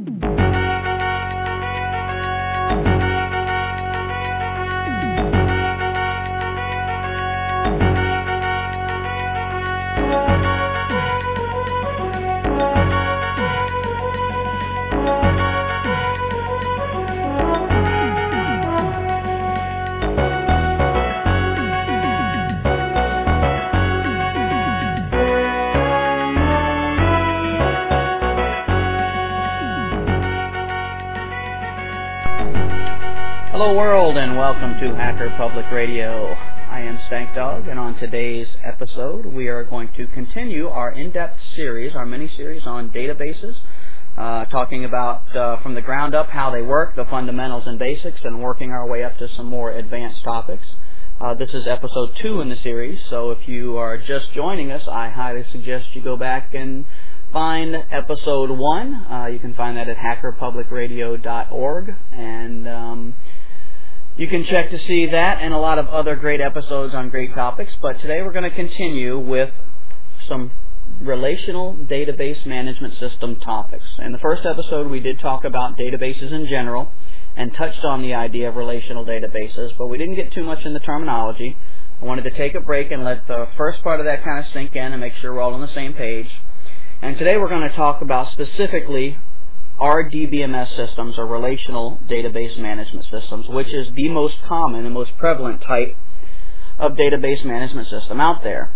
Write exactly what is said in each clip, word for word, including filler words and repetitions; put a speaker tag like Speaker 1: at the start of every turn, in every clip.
Speaker 1: Hello world, and welcome to Hacker Public Radio. I am StankDog, and on today's episode we are going to continue our in-depth series, our mini-series on databases, uh, talking about uh, from the ground up how they work, the fundamentals and basics, and working our way up to some more advanced topics. Uh, this is episode two in the series, so if you are just joining us, I highly suggest you go back and find episode one. Uh, you can find that at hacker public radio dot org, and um, you can check to see that and a lot of other great episodes on great topics. But today we're going to continue with some relational database management system topics. In the first episode, we did talk about databases in general and touched on the idea of relational databases, but we didn't get too much in the terminology. I wanted to take a break and let the first part of that kind of sink in and make sure we're all on the same page. And today we're going to talk about specifically R D B M S systems, or relational database management systems, which is the most common and most prevalent type of database management system out there.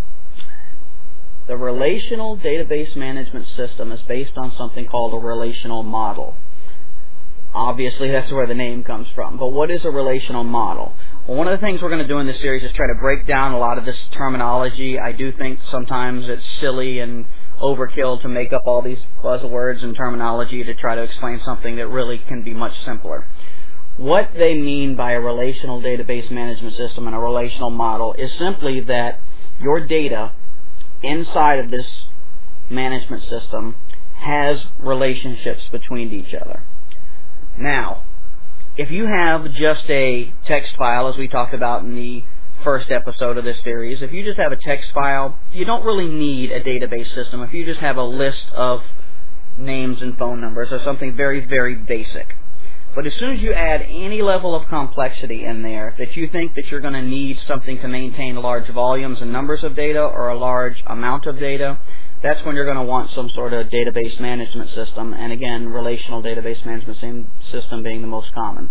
Speaker 1: The relational database management system is based on something called a relational model. Obviously, that's where the name comes from. But what is a relational model? Well, one of the things we're going to do in this series is try to break down a lot of this terminology. I do think sometimes it's silly and overkill to make up all these buzzwords and terminology to try to explain something that really can be much simpler. What they mean by a relational database management system and a relational model is simply that your data inside of this management system has relationships between each other. Now, if you have just a text file, as we talked about in the first episode of this series, if you just have a text file, you don't really need a database system if you just have a list of names and phone numbers or something very, very basic. But as soon as you add any level of complexity in there that you think that you're going to need something to maintain large volumes and numbers of data or a large amount of data, that's when you're going to want some sort of database management system, and again, relational database management system being the most common.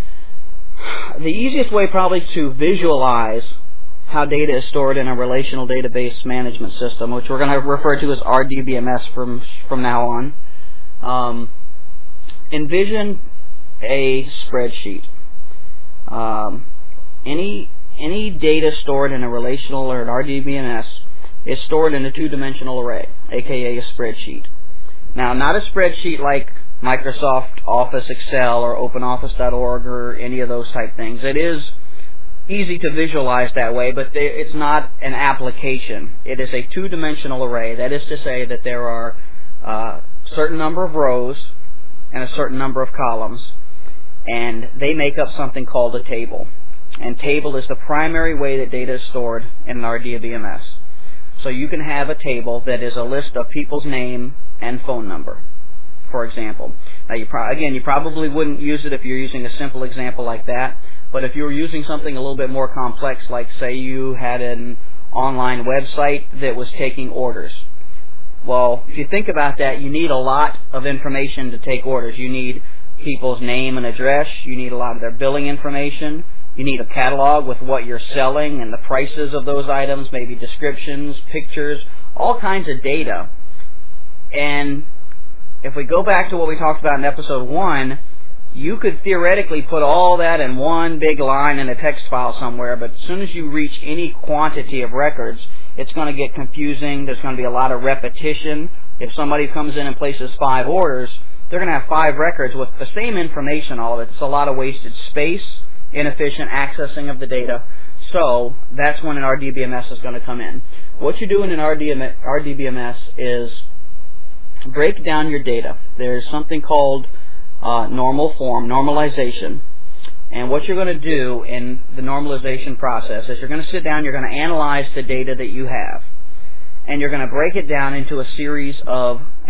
Speaker 1: The easiest way probably to visualize how data is stored in a relational database management system, which we're going to refer to as R D B M S from from now on, um, envision a spreadsheet. Um, any any data stored in a relational or an R D B M S is stored in a two-dimensional array, aka a spreadsheet. Now, not a spreadsheet like Microsoft Office, Excel, or open office dot org, or any of those type things. It is easy to visualize that way, but they, it's not an application. It is a two-dimensional array. That is to say that there are a certain number of rows and a certain number of columns, and they make up something called a table. And table is the primary way that data is stored in an R D B M S. So you can have a table that is a list of people's name and phone number, for example. Now, you pro- again, you probably wouldn't use it if you're using a simple example like that, but if you were using something a little bit more complex, like say you had an online website that was taking orders. Well, if you think about that, you need a lot of information to take orders. You need people's name and address. You need a lot of their billing information. You need a catalog with what you're selling and the prices of those items, maybe descriptions, pictures, all kinds of data. And if we go back to what we talked about in episode one, you could theoretically put all that in one big line in a text file somewhere, but as soon as you reach any quantity of records, it's going to get confusing. There's going to be a lot of repetition. If somebody comes in and places five orders, they're going to have five records with the same information, all of it. It's a lot of wasted space, inefficient accessing of the data. So that's when an R D B M S is going to come in. What you do in an R D B M S is break down your data. There's something called uh, normal form, normalization. And what you're going to do in the normalization process is you're going to sit down, you're going to analyze the data that you have. And you're going to break it down into a series of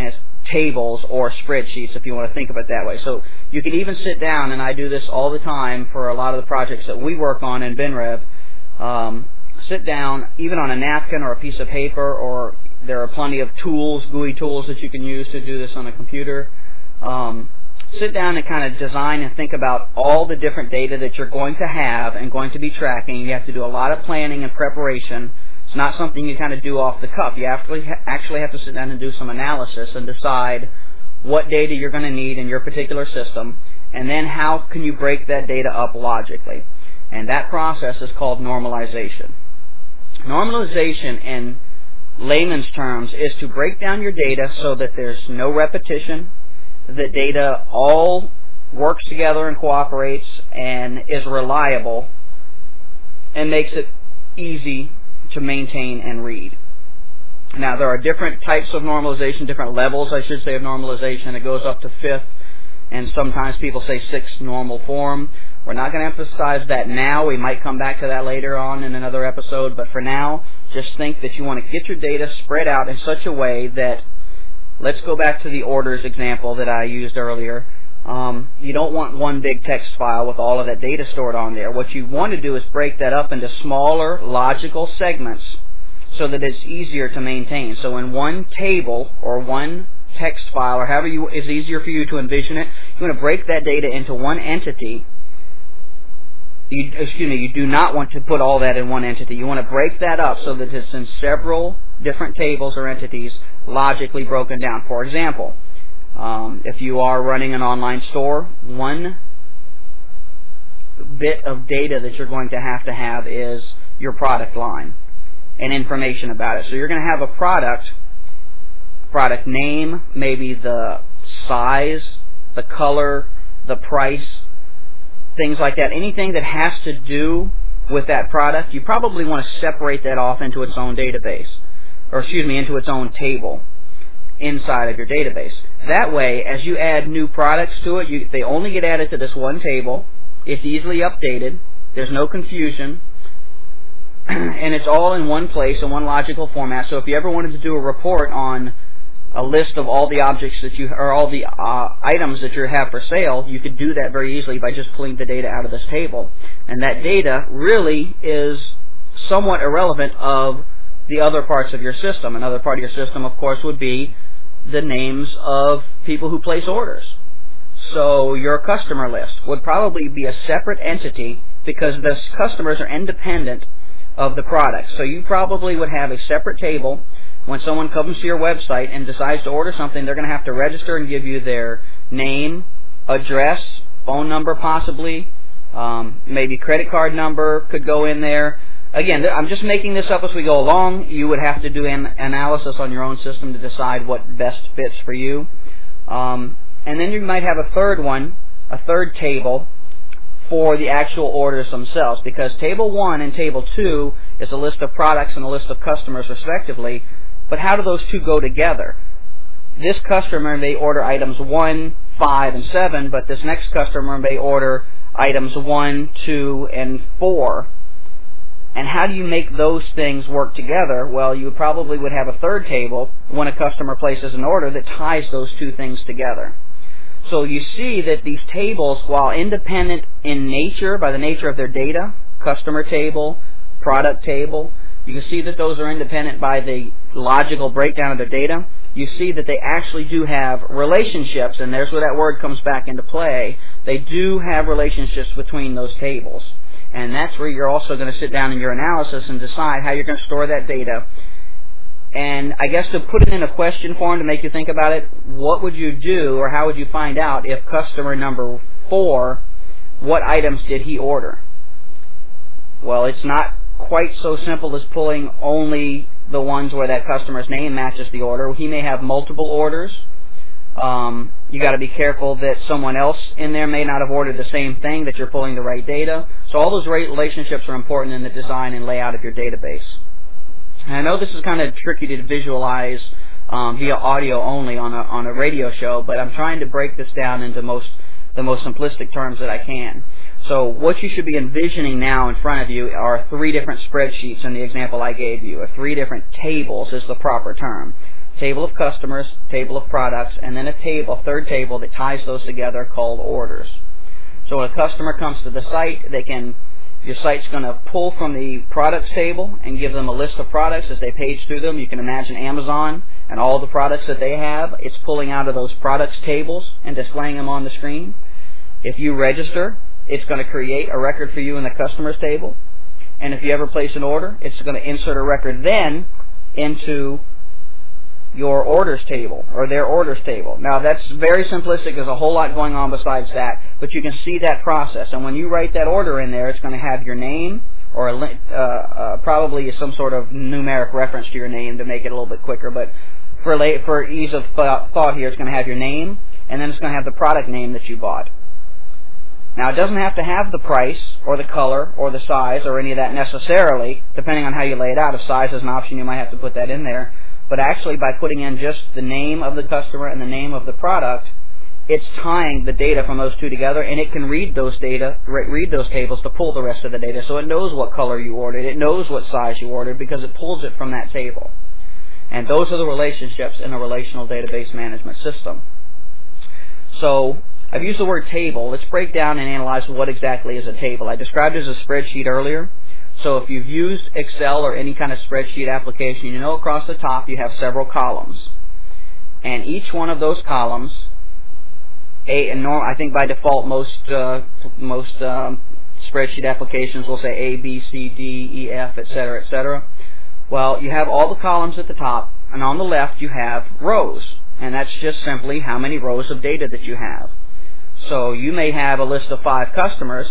Speaker 1: tables or spreadsheets, if you want to think of it that way. So you can even sit down, and I do this all the time for a lot of the projects that we work on in BenRev, um, sit down, even on a napkin or a piece of paper, or there are plenty of tools, G U I tools that you can use to do this on a computer. Um, sit down and kind of design and think about all the different data that you're going to have and going to be tracking. You have to do a lot of planning and preparation. It's not something you kind of do off the cuff. You actually actually have to sit down and do some analysis and decide what data you're going to need in your particular system, and then how can you break that data up logically. And that process is called normalization. Normalization in layman's terms is to break down your data so that there's no repetition, that data all works together and cooperates and is reliable and makes it easy to maintain and read. Now, there are different types of normalization, different levels, I should say, of normalization. It goes up to fifth, and sometimes people say sixth normal form. We're not going to emphasize that now. We might come back to that later on in another episode, but for now, just think that you want to get your data spread out in such a way that, let's go back to the orders example that I used earlier. Um, you don't want one big text file with all of that data stored on there. What you want to do is break that up into smaller, logical segments so that it's easier to maintain. So in one table or one text file, or however you, is easier for you to envision it, you want to break that data into one entity. You, excuse me, you do not want to put all that in one entity. You want to break that up so that it's in several different tables or entities logically broken down. For example, Um, if you are running an online store, one bit of data that you're going to have to have is your product line and information about it. So you're going to have a product, product name, maybe the size, the color, the price, things like that. Anything that has to do with that product, you probably want to separate that off into its own database, or excuse me, into its own table inside of your database. That way, as you add new products to it, you, they only get added to this one table. It's easily updated. There's no confusion. And it's all in one place, in one logical format. So if you ever wanted to do a report on a list of all the objects that you, or all the uh, items that you have for sale, you could do that very easily by just pulling the data out of this table. And that data really is somewhat irrelevant of the other parts of your system. Another part of your system, of course, would be the names of people who place orders. So your customer list would probably be a separate entity because the customers are independent of the product. So you probably would have a separate table. When someone comes to your website and decides to order something, they're going to have to register and give you their name, address, phone number possibly, um, maybe credit card number could go in there. Again, I'm just making this up as we go along. You would have to do an analysis on your own system to decide what best fits for you. Um, and then you might have a third one, a third table for the actual orders themselves, because table one and table two is a list of products and a list of customers respectively. But how do those two go together? This customer may order items one, five, and seven, but this next customer may order items one, two, and four. And how do you make those things work together? Well, you probably would have a third table when a customer places an order that ties those two things together. So you see that these tables, while independent in nature, by the nature of their data, customer table, product table, you can see that those are independent by the logical breakdown of their data. You see that they actually do have relationships, and there's where that word comes back into play. They do have relationships between those tables. And that's where you're also going to sit down in your analysis and decide how you're going to store that data. And I guess to put it in a question form to make you think about it, what would you do, or how would you find out if customer number four, what items did he order? Well, it's not quite so simple as pulling only the ones where that customer's name matches the order. He may have multiple orders. Um, you got to be careful that someone else in there may not have ordered the same thing, that you're pulling the right data. So all those relationships are important in the design and layout of your database. And I know this is kind of tricky to visualize um, via audio only on a on a radio show, but I'm trying to break this down into most the most simplistic terms that I can. So what you should be envisioning now in front of you are three different spreadsheets in the example I gave you, or three different tables is the proper term. table of customers, table of products, and then a table, a third table that ties those together called orders. So when a customer comes to the site, they can, your site's going to pull from the products table and give them a list of products as they page through them. You can imagine Amazon and all the products that they have. It's pulling out of those products tables and displaying them on the screen. If you register, it's going to create a record for you in the customers table. And if you ever place an order, it's going to insert a record then into your orders table, or their orders table. Now, that's very simplistic. There's a whole lot going on besides that, but you can see that process. And when you write that order in there, it's going to have your name, or a, uh, uh, probably some sort of numeric reference to your name to make it a little bit quicker. But for, la- for ease of thought here, it's going to have your name, and then it's going to have the product name that you bought. Now, it doesn't have to have the price, or the color, or the size, or any of that necessarily, depending on how you lay it out. If size is an option, you might have to put that in there. But actually, by putting in just the name of the customer and the name of the product, it's tying the data from those two together, and it can read those data, read those tables to pull the rest of the data. So it knows what color you ordered, it knows what size you ordered, because it pulls it from that table. And those are the relationships in a relational database management system. So I've used the word table. Let's break down and analyze what exactly is a table. I described it as a spreadsheet earlier. So if you've used Excel or any kind of spreadsheet application, you know across the top you have several columns. And each one of those columns, a, and norm, I think by default most uh, most um, spreadsheet applications will say A, B, C, D, E, F, et cetera, et cetera. Well, you have all the columns at the top, and on the left you have rows. And that's just simply how many rows of data that you have. So you may have a list of five customers.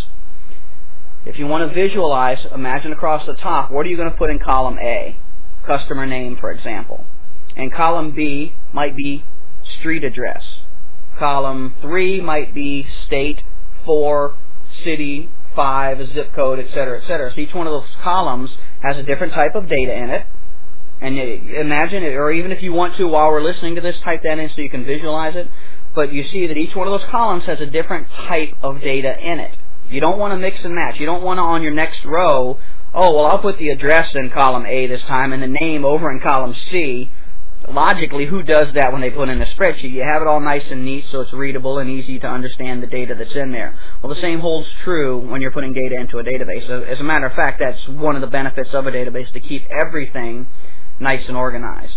Speaker 1: If you want to visualize, imagine across the top, what are you going to put in column A? Customer name, for example. And column B might be street address. Column three might be state, four, city, five, zip code, et cetera, et cetera. So each one of those columns has a different type of data in it. And imagine it, or even if you want to, while we're listening to this, type that in so you can visualize it. But you see that each one of those columns has a different type of data in it. You don't want to mix and match. You don't want to, on your next row, oh, well, I'll put the address in column A this time and the name over in column C. Logically, who does that when they put in a spreadsheet? You have it all nice and neat so it's readable and easy to understand the data that's in there. Well, the same holds true when you're putting data into a database. As a matter of fact, that's one of the benefits of a database, to keep everything nice and organized.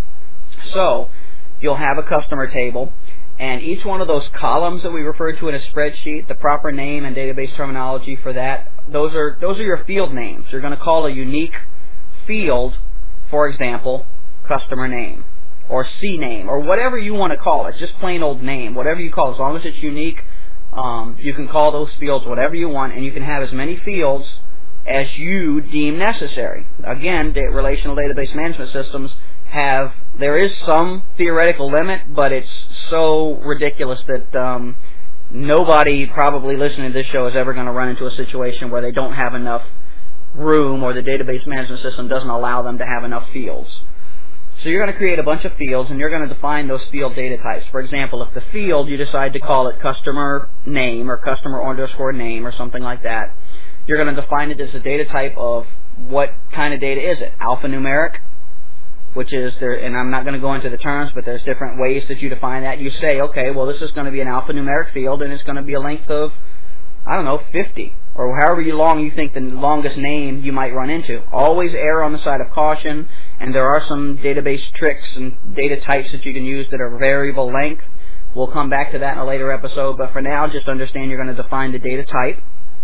Speaker 1: So, you'll have a customer table. And each one of those columns that we refer to in a spreadsheet, the proper name and database terminology for that, those are those are your field names. You're going to call a unique field, for example, customer name, or C name, or whatever you want to call it, just plain old name, whatever you call it. As long as it's unique, um, you can call those fields whatever you want, and you can have as many fields as you deem necessary. Again, da- relational database management systems have, there is some theoretical limit, but it's so ridiculous that um, nobody probably listening to this show is ever going to run into a situation where they don't have enough room, or the database management system doesn't allow them to have enough fields. So you're going to create a bunch of fields, and you're going to define those field data types. For example, if the field, you decide to call it customer name or customer underscore name or something like that, you're going to define it as a data type of what kind of data is it? Alphanumeric, which is there, and I'm not going to go into the terms, but there's different ways that you define that. You say, okay, well, this is going to be an alphanumeric field, and it's going to be a length of, I don't know, fifty, or however long you think the longest name you might run into. Always err on the side of caution, and there are some database tricks and data types that you can use that are variable length. We'll come back to that in a later episode, but for now, just understand you're going to define the data type.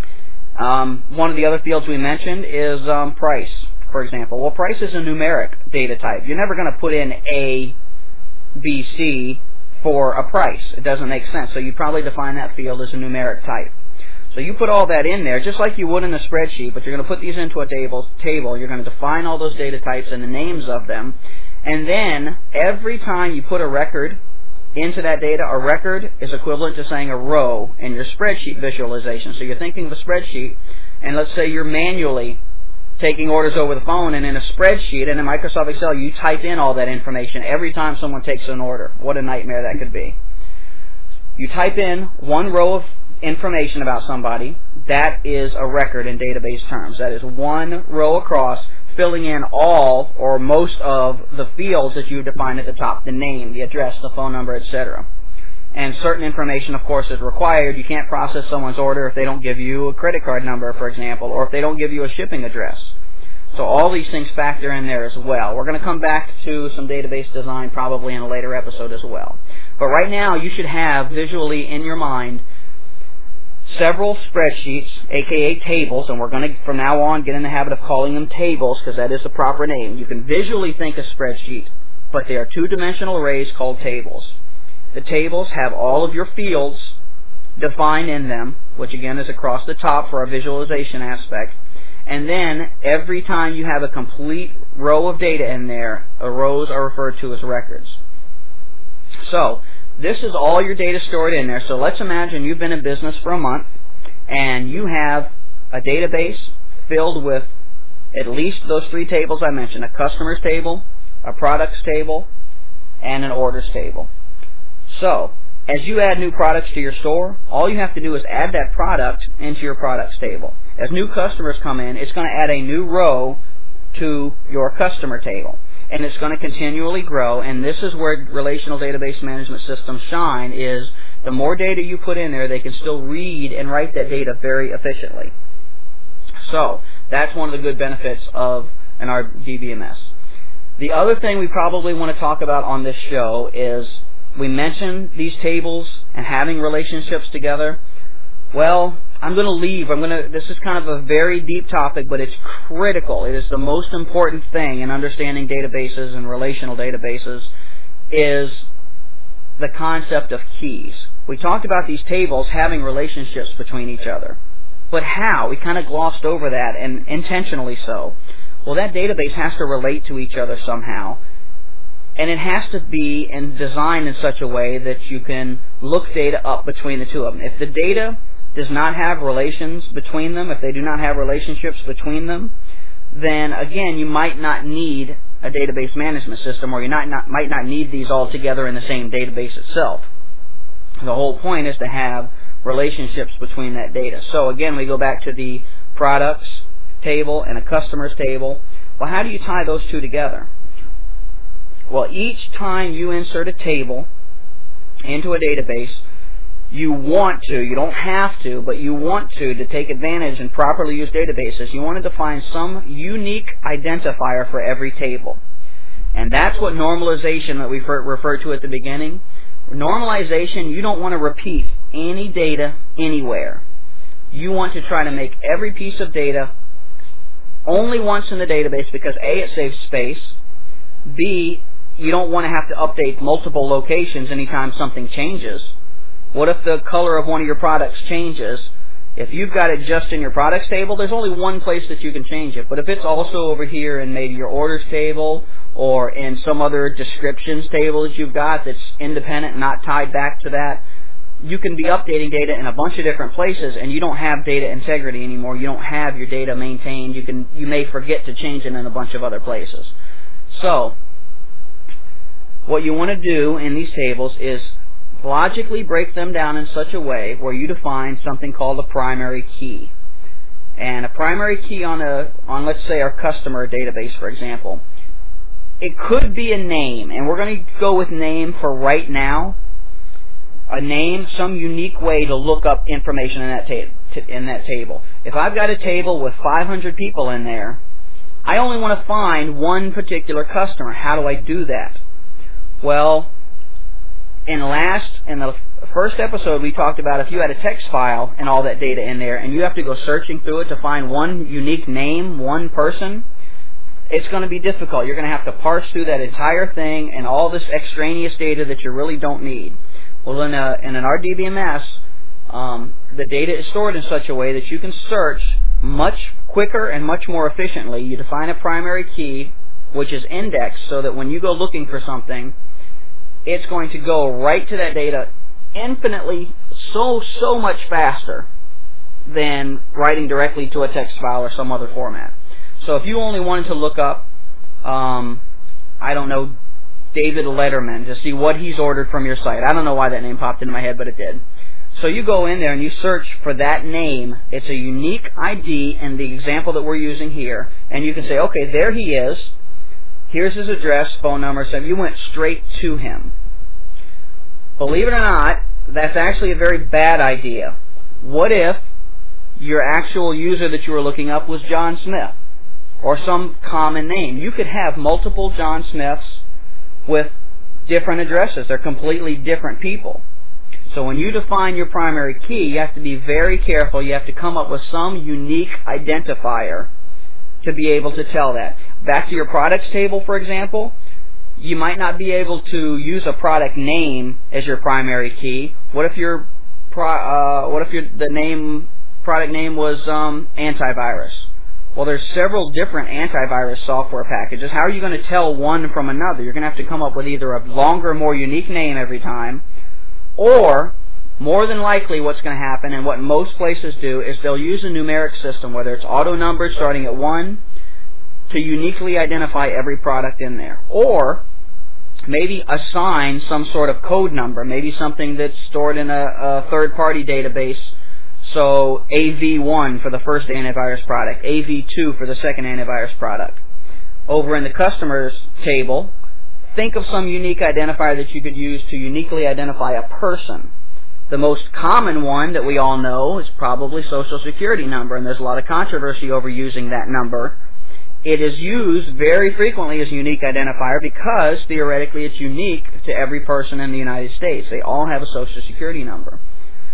Speaker 1: Um, one of the other fields we mentioned is um, price, for example. Well, price is a numeric data type. You're never going to put in A, B, C for a price. It doesn't make sense. So you probably define that field as a numeric type. So you put all that in there, just like you would in a spreadsheet, but you're going to put these into a table. table. You're going to define all those data types and the names of them. And then every time you put a record into that data, a record is equivalent to saying a row in your spreadsheet visualization. So you're thinking of a spreadsheet, and let's say you're manually taking orders over the phone, and in a spreadsheet, and in Microsoft Excel, you type in all that information every time someone takes an order. What a nightmare that could be. You type in one row of information about somebody. That is a record in database terms. That is one row across filling in all or most of the fields that you define at the top, the name, the address, the phone number, et cetera. And certain information, of course, is required. You can't process someone's order if they don't give you a credit card number, for example, or if they don't give you a shipping address. So all these things factor in there as well. We're going to come back to some database design probably in a later episode as well. But right now, you should have visually in your mind several spreadsheets, aka tables, and we're going to, from now on, get in the habit of calling them tables because that is the proper name. You can visually think a spreadsheet, but they are two-dimensional arrays called tables. The tables have all of your fields defined in them, which again is across the top for our visualization aspect. And then every time you have a complete row of data in there, rows are referred to as records. So this is all your data stored in there. So let's imagine you've been in business for a month and you have a database filled with at least those three tables I mentioned, a customers table, a products table, and an orders table. So as you add new products to your store, all you have to do is add that product into your products table. As new customers come in, it's going to add a new row to your customer table. And it's going to continually grow, and this is where relational database management systems shine, is the more data you put in there, they can still read and write that data very efficiently. So that's one of the good benefits of an R D B M S. The other thing we probably want to talk about on this show is we mentioned these tables and having relationships together. Well, I'm going to leave. I'm going to. This is kind of a very deep topic, but it's critical. It is the most important thing in understanding databases and relational databases is the concept of keys. We talked about these tables having relationships between each other. But how? We kind of glossed over that, and intentionally so. Well, that database has to relate to each other somehow. And it has to be in designed in such a way that you can look data up between the two of them. If the data does not have relations between them, if they do not have relationships between them, then again, you might not need a database management system, or you not, not, might not need these all together in the same database itself. The whole point is to have relationships between that data. So again, we go back to the products table and a customers table. Well, how do you tie those two together? Well, each time you insert a table into a database, you want to, you don't have to, but you want to, to take advantage and properly use databases, you want to define some unique identifier for every table. And that's what normalization that we referred to at the beginning. Normalization, you don't want to repeat any data anywhere. You want to try to make every piece of data only once in the database because A, it saves space, B, you don't want to have to update multiple locations anytime something changes. What if the color of one of your products changes? If you've got it just in your products table, there's only one place that you can change it. But if it's also over here in maybe your orders table or in some other descriptions table that you've got that's independent, not tied back to that, you can be updating data in a bunch of different places and you don't have data integrity anymore. You don't have your data maintained. You can you may forget to change it in a bunch of other places. So what you want to do in these tables is logically break them down in such a way where you define something called a primary key. And a primary key on a on let's say our customer database, for example, it could be a name, and we're going to go with name for right now. A name, some unique way to look up information in that ta- in that table. If I've got a table with five hundred people in there, I only want to find one particular customer. How do I do that? Well, in last, in the first episode, we talked about if you had a text file and all that data in there, and you have to go searching through it to find one unique name, one person, it's going to be difficult. You're going to have to parse through that entire thing and all this extraneous data that you really don't need. Well, in, a, in an R D B M S, um, the data is stored in such a way that you can search much quicker and much more efficiently. You define a primary key, which is indexed, so that when you go looking for something, it's going to go right to that data infinitely, so, so much faster than writing directly to a text file or some other format. So if you only wanted to look up, um, I don't know, David Letterman to see what he's ordered from your site. I don't know why that name popped into my head, but it did. So you go in there and you search for that name. It's a unique I D in the example that we're using here. And you can say, okay, there he is. Here's his address, phone number. So you went straight to him. Believe it or not, that's actually a very bad idea. What if your actual user that you were looking up was John Smith or some common name? You could have multiple John Smiths with different addresses. They're completely different people. So when you define your primary key, you have to be very careful. You have to come up with some unique identifier to be able to tell that. Back to your products table, for example, you might not be able to use a product name as your primary key. What if your pro, uh, what if your the name product name was um, antivirus? Well, there's several different antivirus software packages. How are you going to tell one from another? You're going to have to come up with either a longer, more unique name every time, or more than likely what's going to happen, and what most places do, is they'll use a numeric system, whether it's auto numbered starting at one, to uniquely identify every product in there. Or maybe assign some sort of code number, maybe something that's stored in a, a third-party database. So A V one for the first antivirus product, A V two for the second antivirus product. Over in the customers table, think of some unique identifier that you could use to uniquely identify a person. The most common one that we all know is probably Social Security number, and there's a lot of controversy over using that number. It is used very frequently as a unique identifier because theoretically it's unique to every person in the United States. They all have a Social Security number.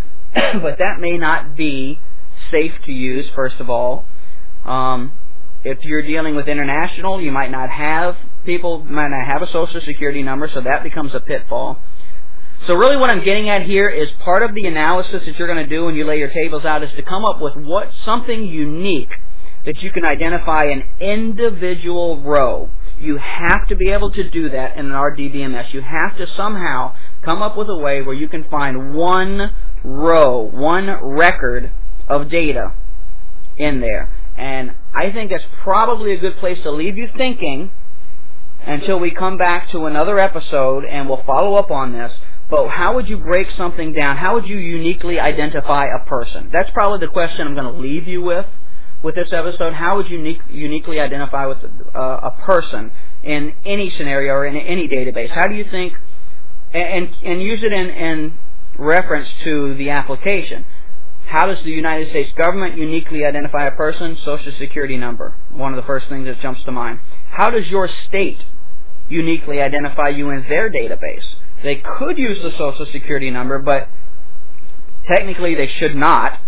Speaker 1: But that may not be safe to use, first of all. Um, if you're dealing with international, you might not have people, might not have a Social Security number, so that becomes a pitfall. So really what I'm getting at here is part of the analysis that you're going to do when you lay your tables out is to come up with what something unique that you can identify an individual row. You have to be able to do that in an R D B M S. You have to somehow come up with a way where you can find one row, one record of data in there. And I think that's probably a good place to leave you thinking until we come back to another episode and we'll follow up on this. But how would you break something down? How would you uniquely identify a person? That's probably the question I'm going to leave you with with this episode. How would you unique, uniquely identify with uh, a person in any scenario or in any database? How do you think, and, and use it in, in reference to the application. How does the United States government uniquely identify a person? Social Security number, one of the first things that jumps to mind. How does your state uniquely identify you in their database? They could use the Social Security number, but technically they should not.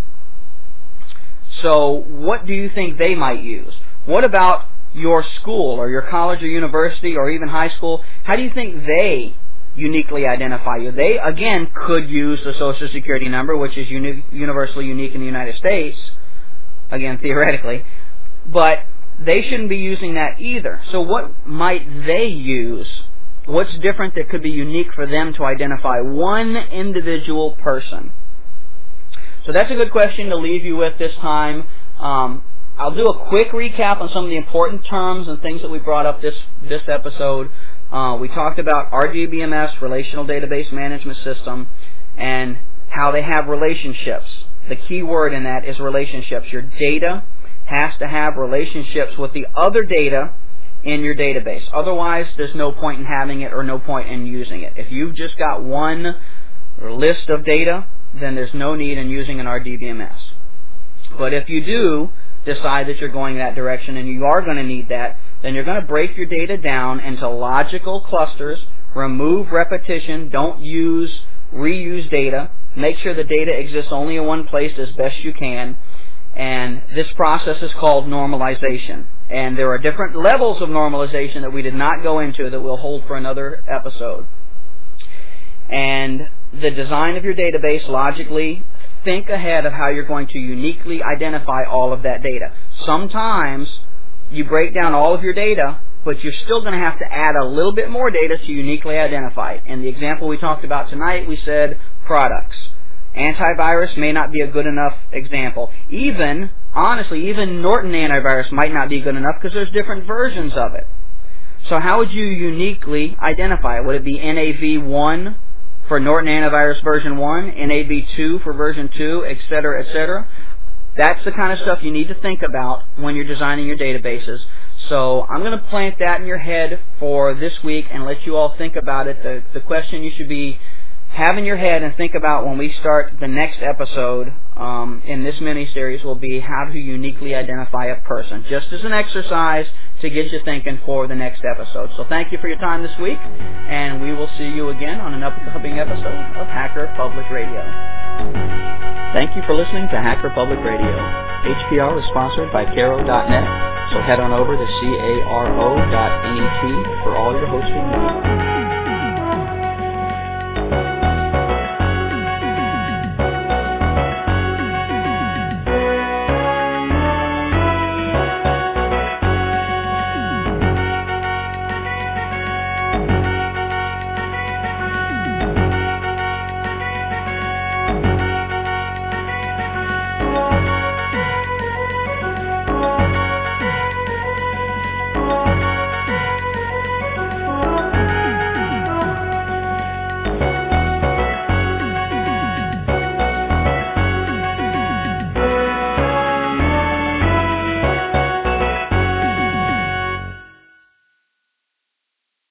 Speaker 1: So what do you think they might use? What about your school or your college or university or even high school? How do you think they uniquely identify you? They, again, could use the Social Security number, which is uni- universally unique in the United States, again, theoretically, but they shouldn't be using that either. So what might they use? What's different that could be unique for them to identify one individual person? So that's a good question to leave you with this time. Um, I'll do a quick recap on some of the important terms and things that we brought up this, this episode. Uh, we talked about R D B M S, Relational Database Management System, and how they have relationships. The key word in that is relationships. Your data has to have relationships with the other data in your database. Otherwise, there's no point in having it or no point in using it. If you've just got one list of data, then there's no need in using an R D B M S. But if you do decide that you're going that direction and you are going to need that, then you're going to break your data down into logical clusters, remove repetition, don't use reuse data, make sure the data exists only in one place as best you can, and this process is called normalization. And there are different levels of normalization that we did not go into that we'll hold for another episode. And the design of your database, logically, think ahead of how you're going to uniquely identify all of that data. Sometimes you break down all of your data, but you're still going to have to add a little bit more data to uniquely identify it. In the example we talked about tonight, we said products. Antivirus may not be a good enough example. Even, honestly, even Norton antivirus might not be good enough because there's different versions of it. So how would you uniquely identify it? Would it be N A V one for Norton Antivirus version one, N A B two for version two, et cetera, et cetera. That's the kind of stuff you need to think about when you're designing your databases. So I'm going to plant that in your head for this week and let you all think about it. The, the question you should be have in your head and think about when we start the next episode um, in this mini-series will be how to uniquely identify a person, just as an exercise to get you thinking for the next episode. So thank you for your time this week, and we will see you again on an upcoming episode of Hacker Public Radio. Thank you for listening to Hacker Public Radio. H P R is sponsored by Caro dot net, so head on over to caro dot net for all your hosting needs.